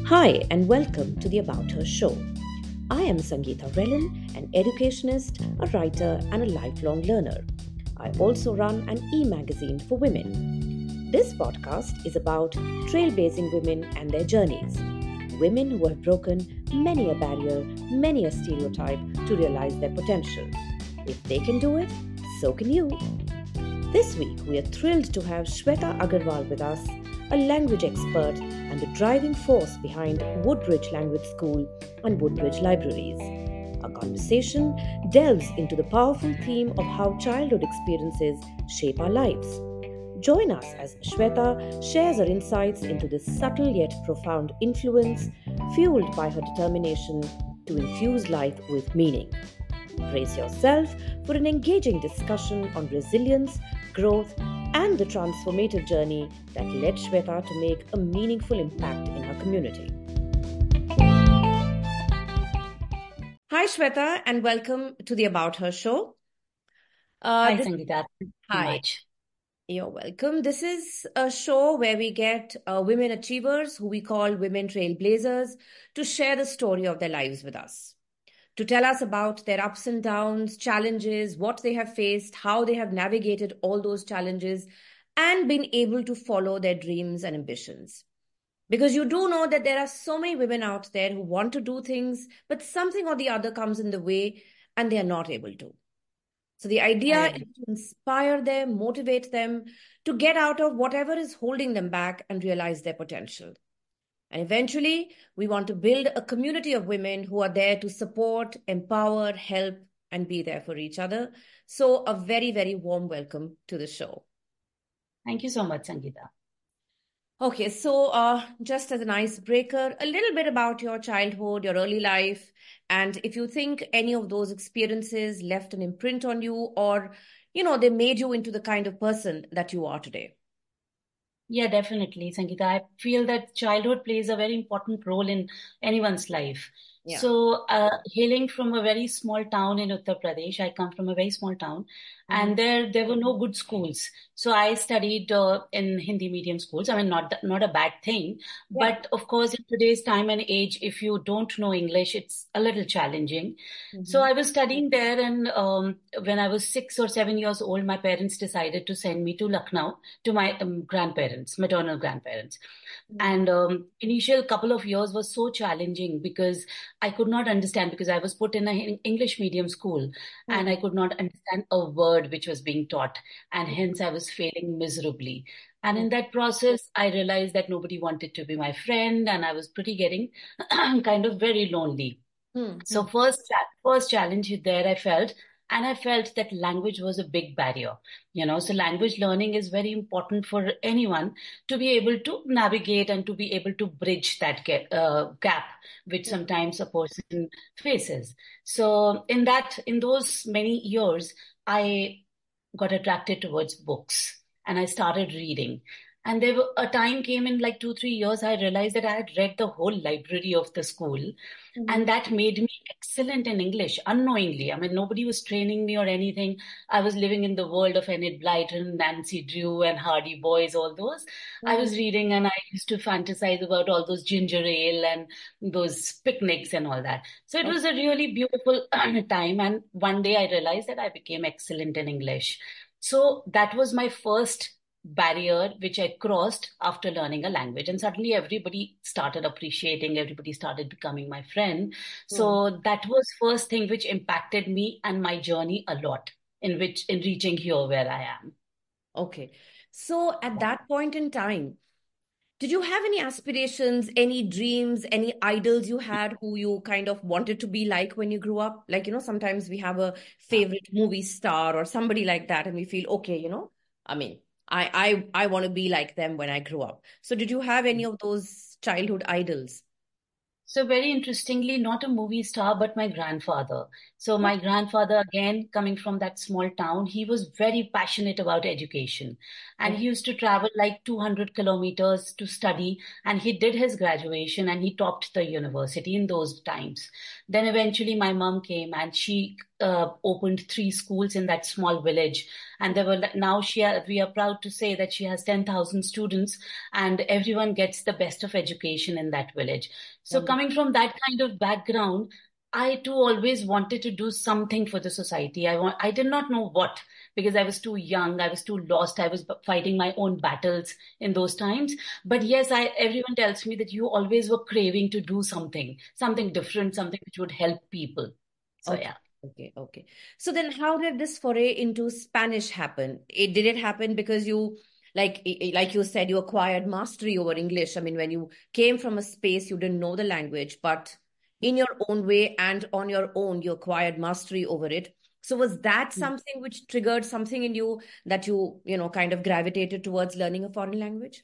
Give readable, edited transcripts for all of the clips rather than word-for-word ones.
Hi, and welcome to the About Her show. I am Sangeeta Relin, an educationist, a writer, and a lifelong learner. I also run an e magazine for women. This podcast is about trailblazing women and their journeys. Women who have broken many a barrier, many a stereotype to realize their potential. If they can do it, so can you. This week, we are thrilled to have Shweta Agarwal with us, a language expert and the driving force behind Woodbridge Language School and Woodbridge Libraries. Our conversation delves into the powerful theme of how childhood experiences shape our lives. Join us as Shweta shares her insights into this subtle yet profound influence, fueled by her determination to infuse life with meaning. Brace yourself for an engaging discussion on resilience, growth, and the transformative journey that led Shweta to make a meaningful impact in her community. Hi, Shweta, and welcome to the About Her show. Hi, Sangeeta. Thank you so Hi. much. You're welcome. This is a show where we get women achievers, who we call women trailblazers, to share the story of their lives with us, to tell us about their ups and downs, challenges, what they have faced, how they have navigated all those challenges, and been able to follow their dreams and ambitions. Because you do know that there are so many women out there who want to do things, but something or the other comes in the way and they are not able to. So the idea is to inspire them, motivate them to get out of whatever is holding them back and realize their potential. And eventually, we want to build a community of women who are there to support, empower, help, and be there for each other. So a very, very warm welcome to the show. Thank you so much, Sangeeta. Okay, so just as an icebreaker, a little bit about your childhood, your early life, and if you think any of those experiences left an imprint on you, or, they made you into the kind of person that you are today. Yeah, definitely, Sangeeta. I feel that childhood plays a very important role in anyone's life. Yeah. So, hailing from a very small town in Uttar Pradesh, I come from a very small town, and there were no good schools. So I studied in Hindi medium schools. I mean, not a bad thing, Yeah. but of course, in today's time and age, if you don't know English, it's a little challenging. So I was studying there, and when I was 6 or 7 years old, my parents decided to send me to Lucknow to my grandparents, maternal grandparents. And initial couple of years was so challenging because I could not understand, because I was put in an English medium school and I could not understand a word which was being taught, and hence I was failing miserably. And in that process, I realized that nobody wanted to be my friend, and I was pretty getting kind of very lonely. So first challenge there I felt that language was a big barrier, so language learning is very important for anyone to be able to navigate and to be able to bridge that gap which sometimes a person faces. So in those many years, I got attracted towards books and I started reading. And a time came in like 2, 3 years, I realized that I had read the whole library of the school. And that made me excellent in English unknowingly. I mean, nobody was training me or anything. I was living in the world of Enid Blyton, Nancy Drew, and Hardy Boys, all those. I was reading and I used to fantasize about all those ginger ale and those picnics and all that. So it was a really beautiful time. And one day I realized that I became excellent in English. So that was my first barrier which I crossed after learning a language. And suddenly everybody started appreciating, everybody started becoming my friend. So that was first thing which impacted me and my journey a lot in reaching here where I am. Okay. So at that point in time, did you have any aspirations, any dreams, any idols you had who you kind of wanted to be like when you grew up? Like, sometimes we have a favorite movie star or somebody like that, and we feel, okay, I mean, I want to be like them when I grew up. So did you have any of those childhood idols? So very interestingly, not a movie star, but my grandfather. So my grandfather, again, coming from that small town, he was very passionate about education. And he used to travel like 200 kilometers to study. And he did his graduation and he topped the university in those times. Then eventually my mom came and she opened 3 schools in that small village. And now we are proud to say that she has 10,000 students, and everyone gets the best of education in that village. So coming from that kind of background, I too always wanted to do something for the society. I did not know what, because I was too young, I was too lost, I was fighting my own battles in those times. But yes, everyone tells me that you always were craving to do something different, something which would help people. So Okay. yeah. Okay. So then how did this foray into Spanish happen? Did it happen because you, like you said, you acquired mastery over English? I mean, when you came from a space you didn't know the language, but in your own way and on your own, you acquired mastery over it. So was that something which triggered something in you that kind of gravitated towards learning a foreign language?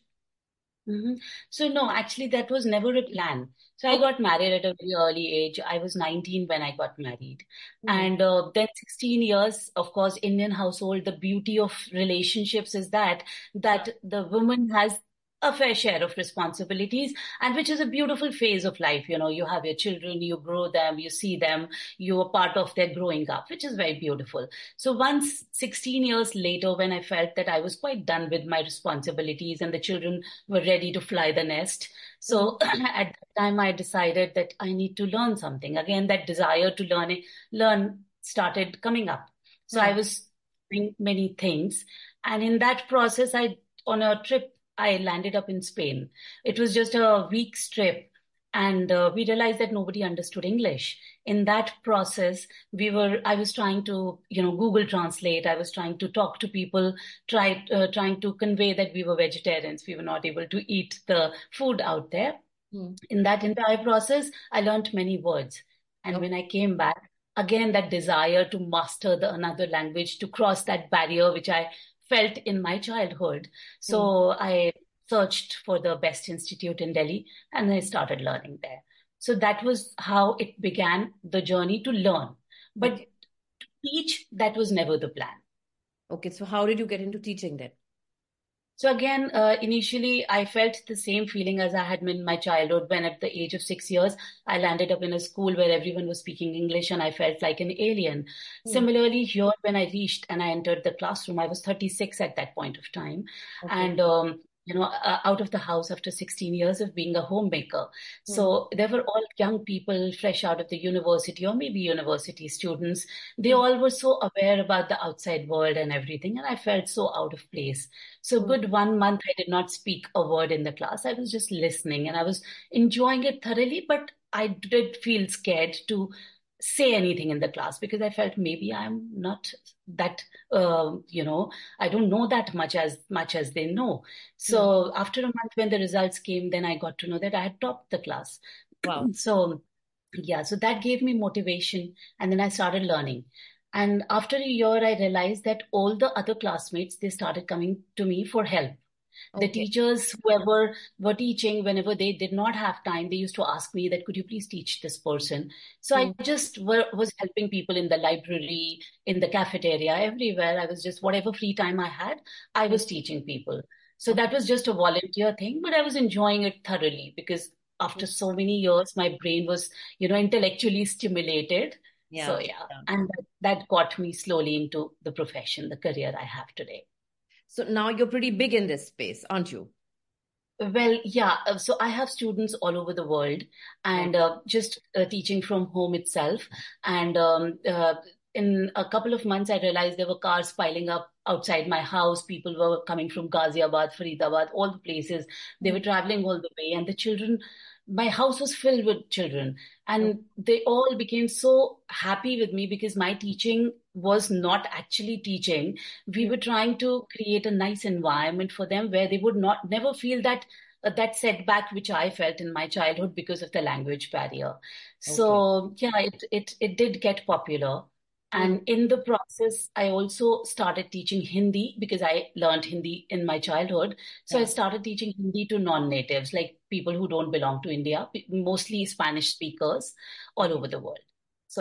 So no, actually that was never a plan. So I got married at a very early age. I was 19 when I got married. And then 16 years, of course, Indian household, the beauty of relationships is that the woman has a fair share of responsibilities, and which is a beautiful phase of life. You have your children, you grow them, you see them, you are part of their growing up, which is very beautiful. So once 16 years later, when I felt that I was quite done with my responsibilities and the children were ready to fly the nest. So at that time, I decided that I need to learn something. Again, that desire to learn started coming up. So I was doing many things. And in that process, on a trip, I landed up in Spain. It was just a week's trip. And we realized that nobody understood English. In that process, I was trying to, Google Translate. I was trying to talk to people, trying to convey that we were vegetarians. We were not able to eat the food out there. In that entire process, I learned many words. And when I came back, again, that desire to master another language, to cross that barrier, which I felt in my childhood. So I searched for the best institute in Delhi, and I started learning there. So that was how it began, the journey to learn. But to teach, that was never the plan. Okay, so how did you get into teaching then? So again, initially, I felt the same feeling as I had in my childhood when at the age of 6 years, I landed up in a school where everyone was speaking English and I felt like an alien. Similarly, here, when I reached and I entered the classroom, I was 36 at that point of time. And out of the house after 16 years of being a homemaker. So there were all young people fresh out of the university, or maybe university students. They all were so aware about the outside world and everything, and I felt so out of place. So good 1 month, I did not speak a word in the class. I was just listening and I was enjoying it thoroughly, but I did feel scared to say anything in the class because I felt maybe I'm not that, I don't know that much as they know. So after a month, when the results came, then I got to know that I had topped the class. Wow. So that gave me motivation, and then I started learning. And after a year, I realized that all the other classmates, they started coming to me for help. The teachers, whoever were teaching, whenever they did not have time, they used to ask me that, could you please teach this person? So I just was helping people in the library, in the cafeteria, everywhere. I was just, whatever free time I had, I was teaching people. So that was just a volunteer thing, but I was enjoying it thoroughly because after so many years, my brain was, intellectually stimulated. So and that got me slowly into the profession, the career I have today. So now you're pretty big in this space, aren't you? Well, yeah. So I have students all over the world, and just teaching from home itself. And in a couple of months, I realized there were cars piling up outside my house. People were coming from Ghaziabad, Faridabad, all the places. They were traveling all the way, and the children, my house was filled with children, and they all became so happy with me because my teaching was not actually teaching. We were trying to create a nice environment for them where they would never feel that setback which I felt in my childhood because of the language barrier. So it did get popular. And in the process, I also started teaching Hindi because I learned Hindi in my childhood. So I started teaching Hindi to non-natives, like people who don't belong to India, mostly Spanish speakers all over the world. So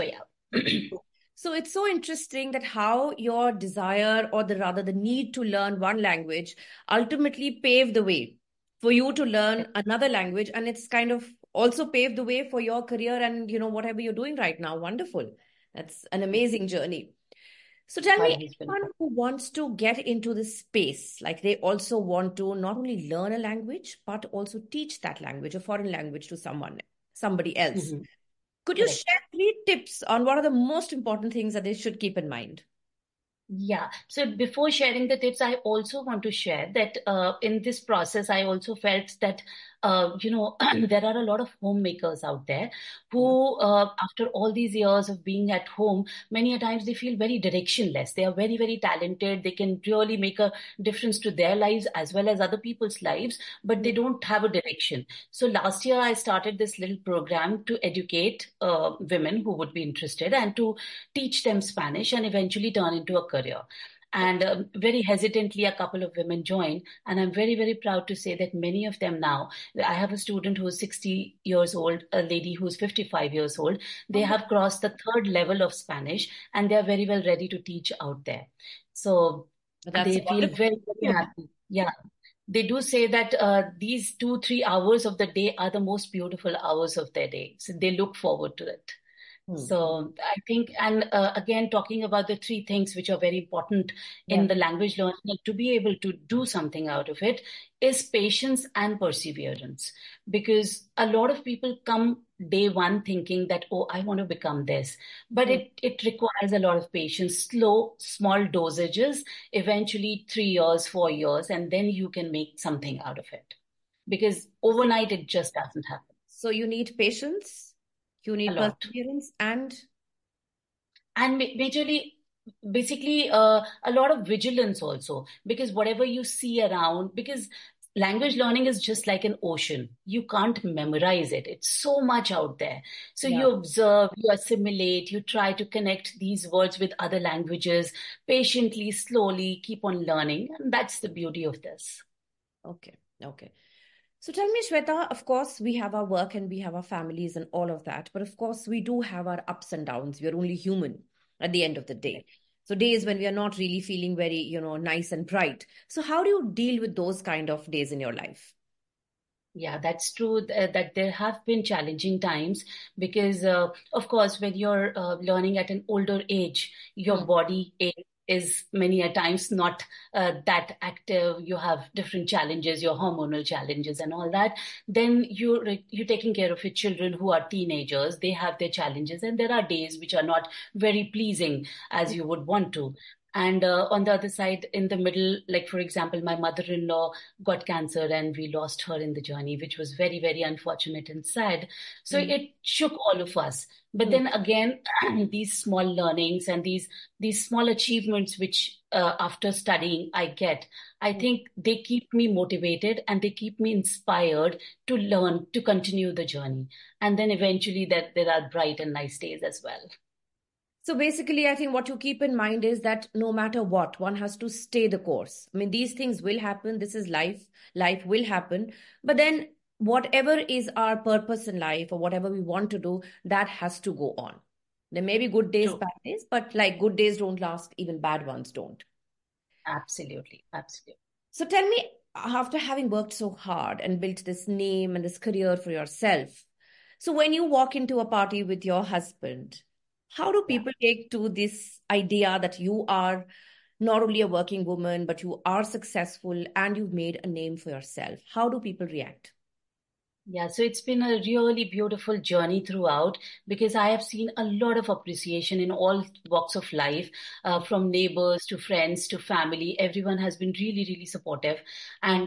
So it's so interesting that how your desire, or rather the need to learn one language, ultimately paved the way for you to learn another language. And it's kind of also paved the way for your career and, whatever you're doing right now. Wonderful. That's an amazing journey. So tell My me, husband. anyone who wants to get into this space, like they also want to not only learn a language, but also teach that language, a foreign language to somebody else. Mhm. Could you Correct. share 3 tips on what are the most important things that they should keep in mind? Yeah. So before sharing the tips, I also want to share that in this process, I also felt that, there are a lot of homemakers out there Yeah. who, after all these years of being at home, many a times they feel very directionless. They are very, very talented. They can really make a difference to their lives as well as other people's lives, but they don't have a direction. So last year, I started this little program to educate women who would be interested and to teach them Spanish and eventually turn into a career. And very hesitantly, a couple of women joined. And I'm very, very proud to say that many of them now, I have a student who is 60 years old, a lady who's 55 years old. They Oh, have crossed the third level of Spanish and they're very well ready to teach out there. So that's a they feel wonderful very, very story. happy. Yeah. They do say that these 2, 3 hours of the day are the most beautiful hours of their day. So they look forward to it. Hmm. So I think, and again, talking about the 3 things which are very important Yeah. in the language learning, and to be able to do something out of it is patience and perseverance. Because a lot of people come day one thinking that, oh, I want to become this. But Hmm. it requires a lot of patience, slow, small dosages, eventually 3 years, 4 years, and then you can make something out of it. Because overnight, it just doesn't happen So you need patience, you a need lot. perseverance, and And majorly, basically, a lot of vigilance also, because whatever you see around, because language learning is just like an ocean. You can't memorize it. It's so much out there. So yeah. you observe, you assimilate, you try to connect these words with other languages, patiently, slowly, keep on learning. And that's the beauty of this. Okay. Okay. So tell me, Shweta, of course, we have our work and we have our families and all of that. But of course, we do have our ups and downs. We are only human at the end of the day. So days when we are not really feeling very, nice and bright. So how do you deal with those kind of days in your life? Yeah, that's true that there have been challenging times because, of course, when you're learning at an older age, your Hmm. body is many a times not that active. You have different challenges, your hormonal challenges and all that. Then you're taking care of your children who are teenagers. They have their challenges, and there are days which are not very pleasing as you would want to. And on the other side, in the middle, like for example, my mother-in-law got cancer and we lost her in the journey, which was very, very unfortunate and sad. So Hmm. it shook all of us. But Hmm. then again, these small learnings and these small achievements, which after studying I get, I Hmm. think they keep me motivated and they keep me inspired to learn, to continue the journey. And then eventually that there are bright and nice days as well. So basically, I think what you keep in mind is that no matter what, one has to stay the course. I mean, these things will happen. This is life. Life will happen. But then, whatever is our purpose in life or whatever we want to do, that has to go on. There may be good days, True. bad days, but like good days don't last, even bad ones don't. Absolutely. Absolutely. So tell me, after having worked so hard and built this name and this career for yourself, so when you walk into a party with your husband, how do Yeah. people take to this idea that you are not only a working woman, but you are successful and you've made a name for yourself? How do people react? Yeah, so it's been a really beautiful journey throughout because I have seen a lot of appreciation in all walks of life, from neighbors to friends to family. Everyone has been really, really supportive. Mm. And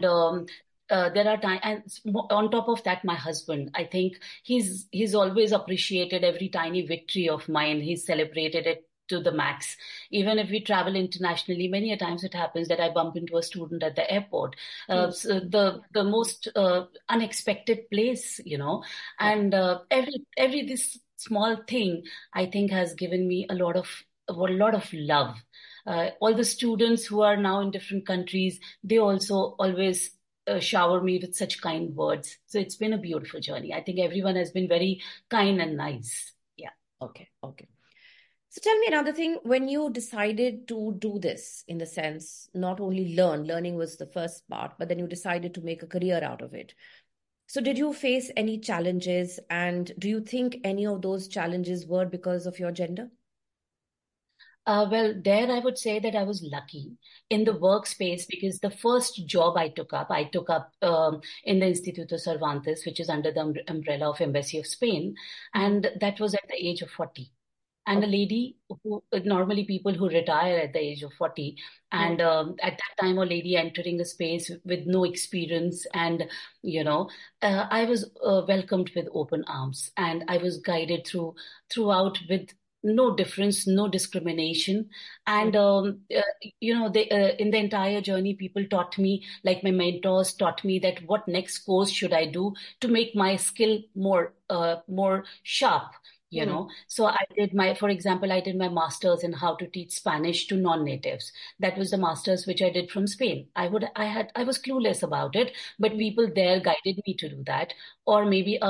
there are times, and on top of that, my husband, I think he's always appreciated every tiny victory of mine. He's celebrated it to the max. Even if we travel internationally, many a times it happens that I bump into a student at the airport, Mm. so the most unexpected place, Yeah. and every this small thing I think has given me a lot of love. All the students who are now in different countries, they also always shower me with such kind words. So it's been a beautiful journey. I think everyone has been very kind and nice. Yeah. Okay. Okay. So tell me another thing, when you decided to do this, in the sense, not only learning was the first part, but then you decided to make a career out of it. So did you face any challenges, and do you think any of those challenges were because of your gender? Well, there I would say that I was lucky in the workspace because the first job I took up in the Instituto Cervantes, which is under the umbrella of Embassy of Spain, Mhm. and that was at the age of 40. And a Okay. lady who, normally people who retire at the age of 40, Mm. and at that time, a lady entering a space with no experience, and you know, I was welcomed with open arms, and I was guided throughout with no difference, no discrimination, Mm. and they in the entire journey, people taught me, like my mentors taught me, that what next course should I do to make my skill more sharp. Mm. So for example, I did my master's in how to teach Spanish to non-natives. That was the master's which I did from Spain. I was clueless about it, but Mm. people there guided me to do that. Or maybe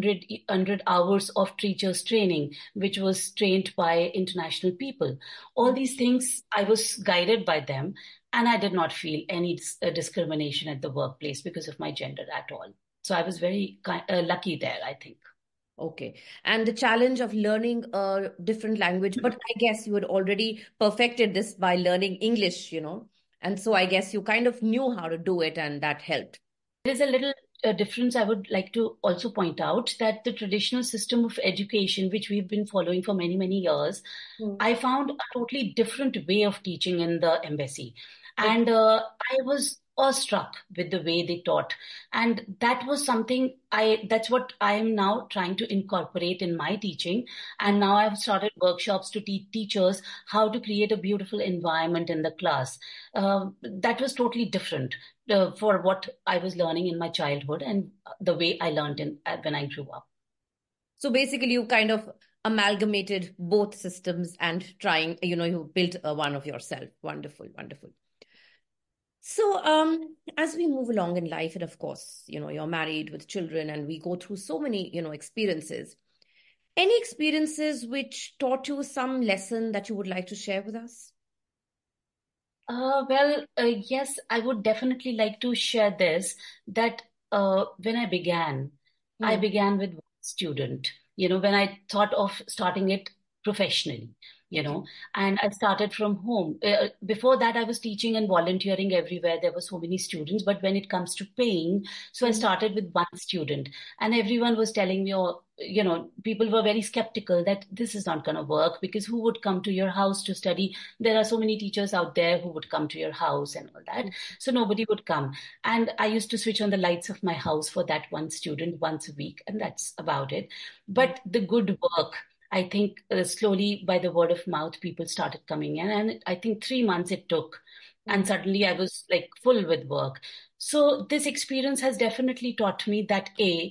100 hours of teachers training, which was trained by international people. All Mm. these things, I was guided by them, and I did not feel any discrimination at the workplace because of my gender at all. So I was very lucky there, I think. Okay. And the challenge of learning a different language, but I guess you had already perfected this by learning English, and so I guess you kind of knew how to do it, and that helped. There is a little difference I would like to also point out, that the traditional system of education, which we've been following for many, many years, Mm. I found a totally different way of teaching in the embassy. Okay. And I was awestruck with the way they taught. And that was that's what I am now trying to incorporate in my teaching. And now I've started workshops to teach teachers how to create a beautiful environment in the class. That was totally different for what I was learning in my childhood and the way I learned when I grew up. So basically, you kind of amalgamated both systems and trying, you built one of yourself. Wonderful, wonderful. So, as we move along in life, and of course, you're married with children, and we go through so many, experiences. Any experiences which taught you some lesson that you would like to share with us? Yes, I would definitely like to share this, that when I Hmm. began with one student, when I thought of starting it professionally, you Okay. know, and I started from home. Before that, I was teaching and volunteering everywhere. There were so many students, but when it comes to paying, so I Hmm. started with one student, and everyone was telling me, oh, people were very skeptical that this is not going to work because who would come to your house to study? There are so many teachers out there who would come to your house and all that. So nobody would come. And I used to switch on the lights of my house for that one student once a week, and that's about it. Hmm. But the good work, I think slowly by the word of mouth, people started coming in. And I think 3 months it took. And Hmm. suddenly I was like full with work. So this experience has definitely taught me that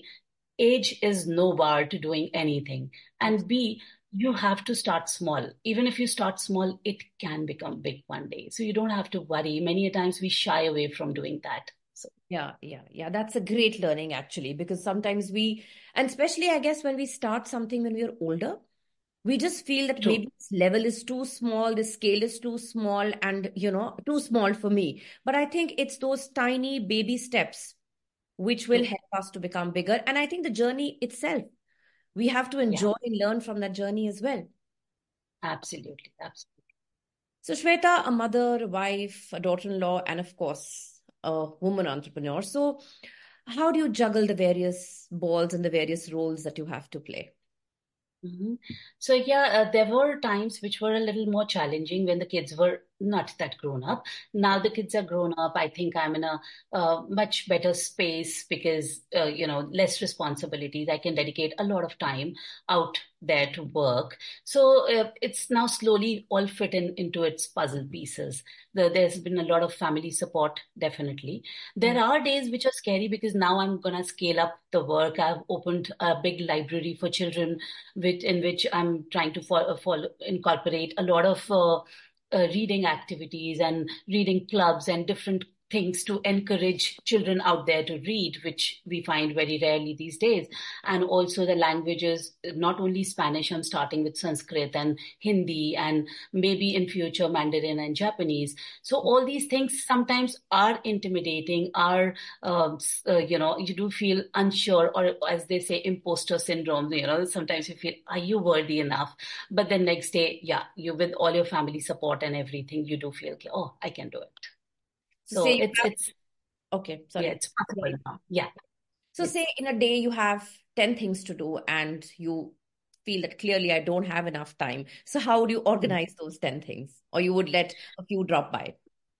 age is no bar to doing anything. Abs- And B, you have to start small. Even if you start small, it can become big one day. So you don't have to worry. Many a times we shy away from doing that. So Yeah, yeah, yeah. That's a great learning actually, because sometimes and especially I guess when we start something when we are older, we just feel that true. maybe this level is too small, this scale is too small, and too small for me. But I think it's those tiny baby steps which will True. help us to become bigger. And I think the journey itself, we have to Yeah, enjoy and learn from that journey as well. absolutely. Absolutely. So, Shweta, a mother, a wife, a daughter in law, and of course, a woman entrepreneur. So, how do you juggle the various balls and the various roles that you have to play? Mhm. So yeah, there were times which were a little more challenging when the kids were not that grown up. Now the kids are grown up. I think I'm in a much better space because less responsibilities. I can dedicate a lot of time out there to work. So it's now slowly all fit into its puzzle pieces. There's been a lot of family support, definitely. There Mm. are days which are scary because now I'm gonna scale up the work. I've opened a big library for children in which I'm trying to incorporate a lot of reading activities and reading clubs and different things to encourage children out there to read, which we find very rarely these days. And also the languages, not only Spanish, I'm starting with Sanskrit and Hindi, and maybe in future Mandarin and Japanese. So all these things sometimes are intimidating, you do feel unsure, or as they say, imposter syndrome. Sometimes you feel, are you worthy enough? But the next day, you with all your family support and everything, you do feel, oh, I can do it. So say it's okay, sorry. Yeah, it's possible now. Yeah. So say in a day you have 10 things to do and you feel that clearly I don't have enough time. So how do you organize those 10 things? Or you would let a few drop by?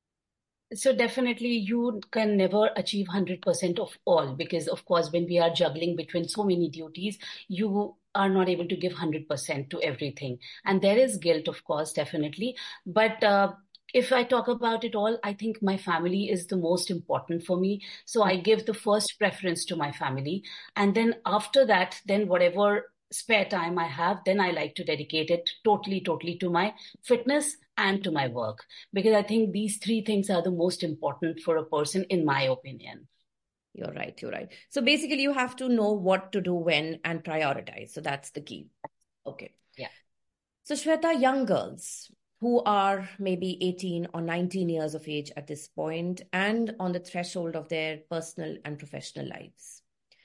So definitely you can never achieve 100% of all, because of course, when we are juggling between so many duties, you are not able to give 100% to everything. And there is guilt, of course, definitely. But if I talk about it all, I think my family is the most important for me. So I give the first preference to my family. And then after that, then whatever spare time I have, then I like to dedicate it totally to my fitness and to my work, because I think these three things are the most important for a person, in my opinion. You're right. So basically you have to know what to do when and prioritize. So that's the key. Okay. Yeah. So Shweta, young girls who are maybe 18 or 19 years of age at this point and on the threshold of their personal and professional lives.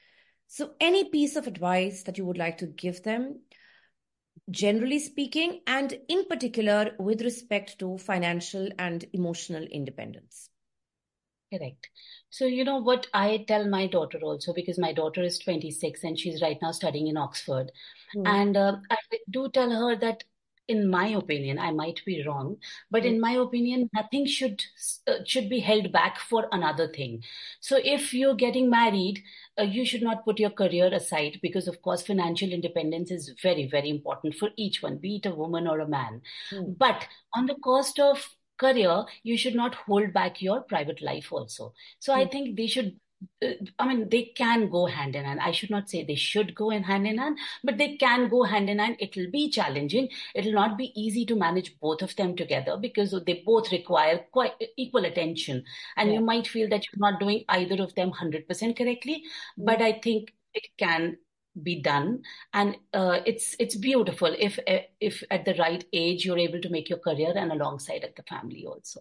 So any piece of advice that you would like to give them, generally speaking, and in particular with respect to financial and emotional independence? Correct. So, what I tell my daughter also, because my daughter is 26 and she's right now studying in Oxford. And I do tell her that, in my opinion, I might be wrong, but in my opinion, nothing should be held back for another thing. So if you're getting married, you should not put your career aside, because of course, financial independence is very, very important for each one, be it a woman or a man. But on the cost of career, you should not hold back your private life also. So I think they should, they can go hand in hand. I should not say they should go hand in hand, but they can go hand in hand. It will be challenging. It will not be easy to manage both of them together, because they both require quite equal attention. And you might feel that you're not doing either of them 100% correctly, but I think it can be done. And it's beautiful if at the right age you're able to make your career and alongside at the family also.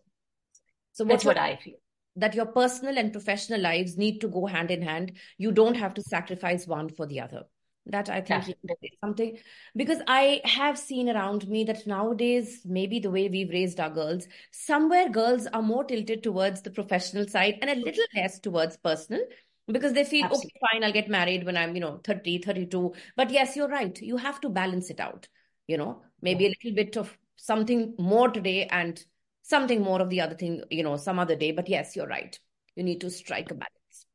So that's what I feel. That your personal and professional lives need to go hand in hand. You don't have to sacrifice one for the other. That I think is something, because I have seen around me that nowadays, maybe the way we've raised our girls, somewhere girls are more tilted towards the professional side and a little less towards personal, because they feel, okay, fine, I'll get married when I'm, 30, 32. But yes, you're right. You have to balance it out, maybe a little bit of something more today and something more of the other thing, some other day. But yes, you're right. You need to strike a balance.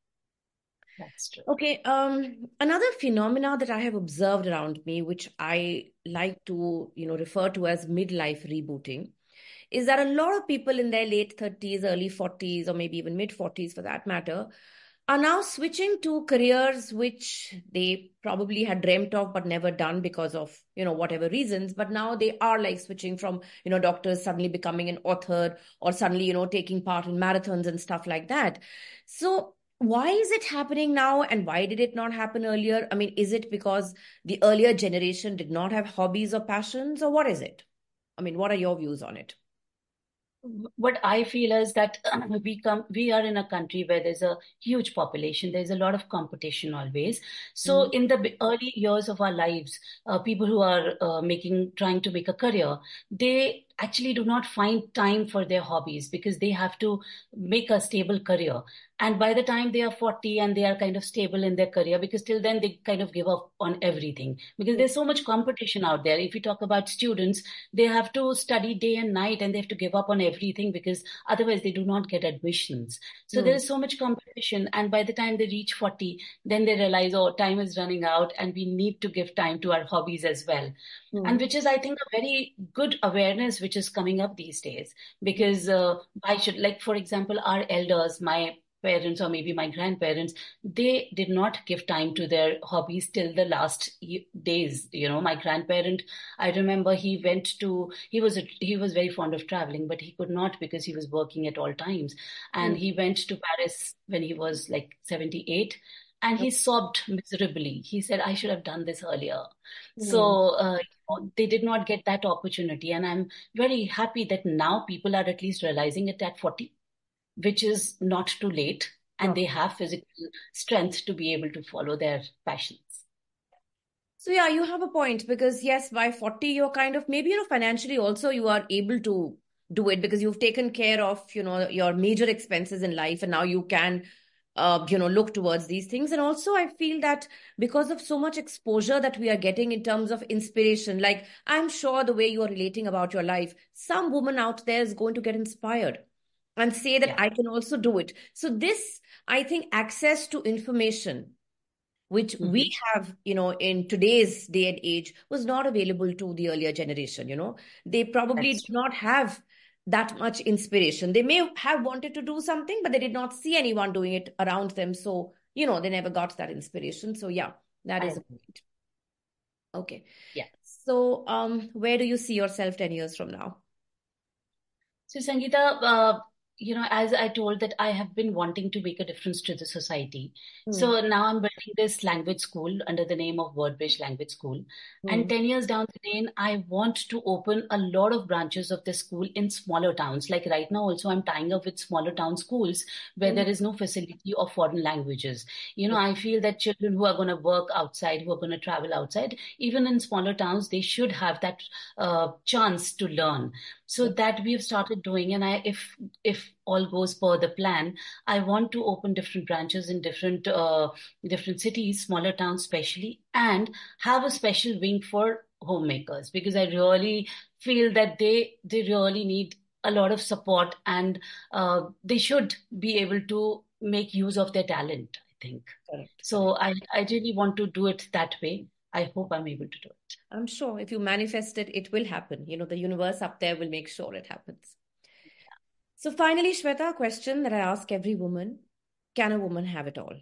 That's true. Okay. Another phenomena that I have observed around me, which I like to, refer to as midlife rebooting, is that a lot of people in their late 30s, early 40s, or maybe even mid 40s for that matter, are now switching to careers which they probably had dreamt of but never done because of, whatever reasons. But now they are like switching from, doctors suddenly becoming an author, or suddenly, taking part in marathons and stuff like that. So why is it happening now, and why did it not happen earlier? I mean, is it because the earlier generation did not have hobbies or passions, or what is it? I mean, what are your views on it? What I feel is that we are in a country where there's a huge population. There's a lot of competition always. So in the early years of our lives, people who are trying to make a career, they actually do not find time for their hobbies, because they have to make a stable career. And by the time they are 40 and they are kind of stable in their career, because till then they kind of give up on everything, because there's so much competition out there. If you talk about students, they have to study day and night and they have to give up on everything, because otherwise they do not get admissions. So there is so much competition. And by the time they reach 40, then they realize, oh, time is running out and we need to give time to our hobbies as well. And which is, I think, a very good awareness which is coming up these days, because I should, like, for example, our elders, my parents or maybe my grandparents, they did not give time to their hobbies till the last days. My grandparent, I remember he was very fond of traveling, but he could not because he was working at all times. And he went to Paris when he was like 78. And he sobbed miserably. He said, I should have done this earlier. So they did not get that opportunity. And I'm very happy that now people are at least realizing it at 40, which is not too late. And they have physical strength to be able to follow their passions. So yeah, you have a point, because yes, by 40, you're kind of maybe, financially also you are able to do it because you've taken care of, your major expenses in life, and now you can look towards these things. And also I feel that because of so much exposure that we are getting in terms of inspiration, like I'm sure the way you are relating about your life, some woman out there is going to get inspired and say that I can also do it. So this, I think, access to information, which we have, in today's day and age, was not available to the earlier generation. They probably did not have that much inspiration. They may have wanted to do something, but they did not see anyone doing it around them. So, they never got that inspiration. So yeah, that is a point. Okay. Yeah. So where do you see yourself 10 years from now? So Sangeeta, as I told that I have been wanting to make a difference to the society. So now I'm building this language school under the name of WordBridge Language School. And 10 years down the lane, I want to open a lot of branches of this school in smaller towns. Like right now also, I'm tying up with smaller town schools where there is no facility of foreign languages. I feel that children who are going to work outside, who are going to travel outside, even in smaller towns, they should have that chance to learn. So that we have started doing. And if all goes per the plan, I want to open different branches in different cities, smaller towns especially, and have a special wing for homemakers, because I really feel that they really need a lot of support, and they should be able to make use of their talent, I think. Correct. So I really want to do it that way. I hope I'm able to do it. I'm sure if you manifest it, it will happen. The universe up there will make sure it happens. Yeah. So finally, Shweta, a question that I ask every woman: can a woman have it all?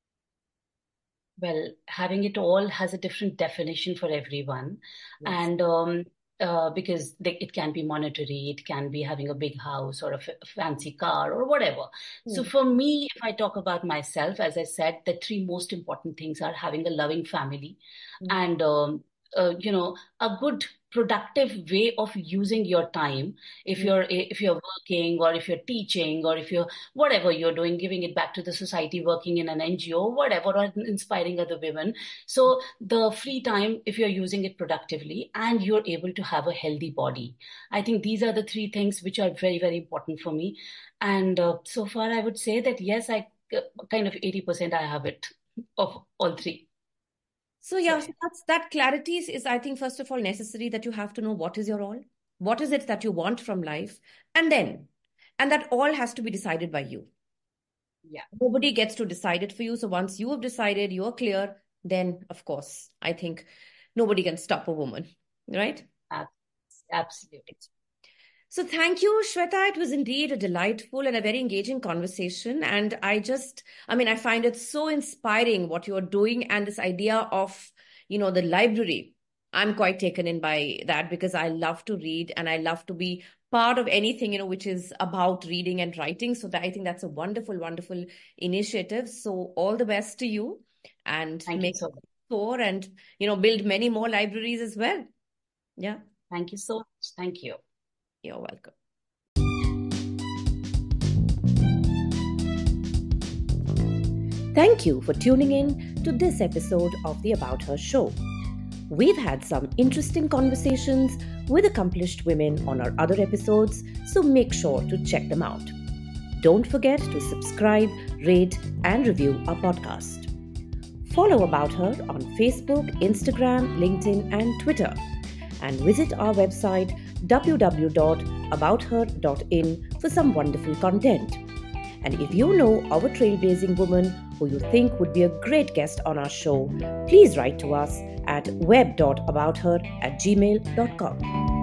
Well, having it all has a different definition for everyone. Yes. And because it can be monetary, it can be having a big house or a fancy car or whatever. So for me, if I talk about myself, as I said, the three most important things are having a loving family and, a good productive way of using your time. If you're working, or if you're teaching, or if you're whatever you're doing, giving it back to the society, working in an NGO, whatever, or inspiring other women. So the free time, if you're using it productively and you're able to have a healthy body, I think these are the three things which are very, very important for me. And so far, I would say that yes, I kind of 80% I have it of all three. So yeah, so that clarity is, I think, first of all, necessary, that you have to know what is your all, what is it that you want from life, and that all has to be decided by you. Yeah. Nobody gets to decide it for you. So once you have decided, you're clear, then of course, I think nobody can stop a woman, right? Absolutely. So thank you, Shweta. It was indeed a delightful and a very engaging conversation. And I find it so inspiring what you're doing, and this idea of, the library. I'm quite taken in by that, because I love to read and I love to be part of anything, which is about reading and writing. So I think that's a wonderful, wonderful initiative. So all the best to you, and make so more, and, build many more libraries as well. Yeah. Thank you so much. Thank you. You're welcome. Thank you for tuning in to this episode of the About Her show. We've had some interesting conversations with accomplished women on our other episodes, so make sure to check them out. Don't forget to subscribe, rate, and review our podcast. Follow About Her on Facebook, Instagram, LinkedIn, and Twitter. And visit our website www.abouther.in for some wonderful content. And if you know of a trailblazing woman who you think would be a great guest on our show, please write to us at web.abouther@gmail.com.